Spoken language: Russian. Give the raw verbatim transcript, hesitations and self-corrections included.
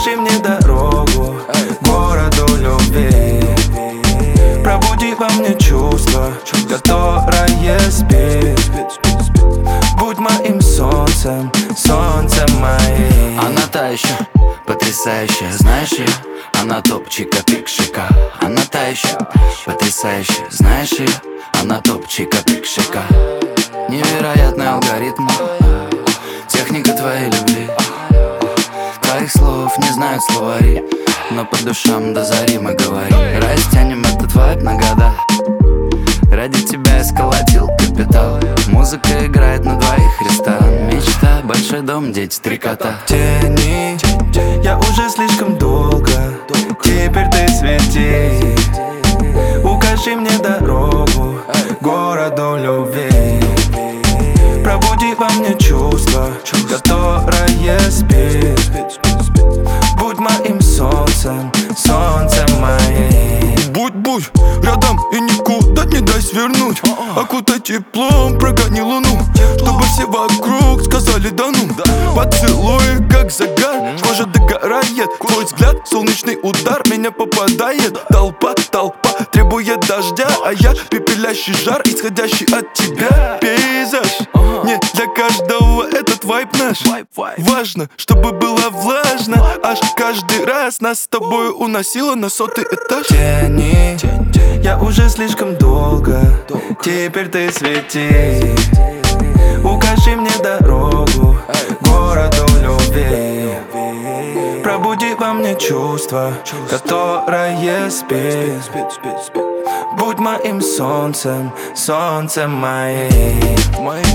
Укажи мне дорогу к городу любви. Пробуди во мне чувство, которое спит. Будь моим солнцем, солнцем моим. Она та еще потрясающая, знаешь ее? Она топчика пикшика. Она та еще потрясающая, знаешь ее? Она топчика пикшика. Невероятный алгоритм, техника твоей любви. Твоих слов не знают словари, но по душам до зари мы говорим. Растянем этот вайб на года. Ради тебя я сколотил капитал. Музыка играет на двоих, ресторан, мечта, большой дом, дети, три кота. Тени, я уже слишком долго, теперь ты свети. Укажи мне дорогу к городу любви. Пробуди во мне чувство, которое спит. Будь моим солнцем, солнцем моим. Будь, будь рядом и никуда не дай свернуть. Окутай теплом, прогони луну, чтобы все вокруг сказали да ну. Поцелуй, как загар, кожа догорает. Твой взгляд, солнечный удар, меня попадает. Толпа, толпа требует дождя, а я пепелящий жар, исходящий от тебя. Пейзаж, не для каждого этот вайб наш. Важно, чтобы было влажно, аж каждый раз нас с тобой уносило на сотый этаж. Тени, я уже слишком долго, теперь ты свети. Укажи мне дорогу к городу любви. Пробуди во мне чувство, которое спит. Будь моим солнцем, солнцем моим.